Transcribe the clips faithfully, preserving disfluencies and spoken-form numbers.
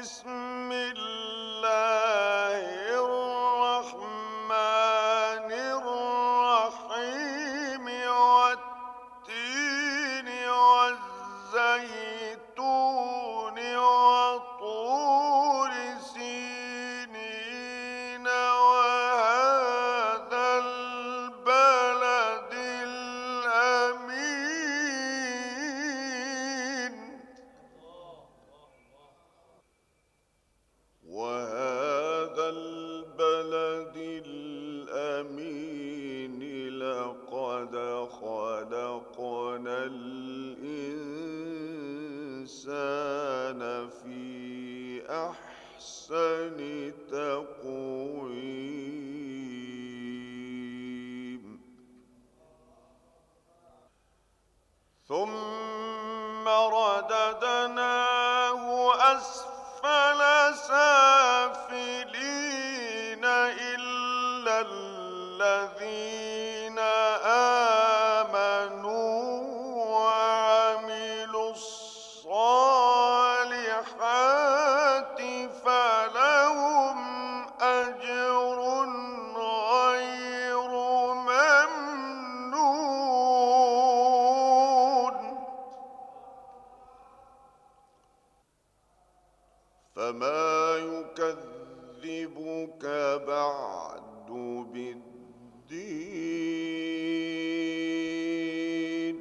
بسم الله الرحمن الرحيم والتين والزيتون وطور سينين وهذا البلد الأمين وهذا البلد الأمين لقد خلقنا الإنسان في أحسن تقويم ثم رددناه أسفل سافلين إلا الذين آمنوا وعملوا الصالحات فلهم أجر غير ممنون فما يكذبك بعد بالدين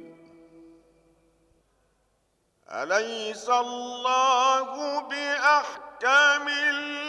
أليس الله بأحكم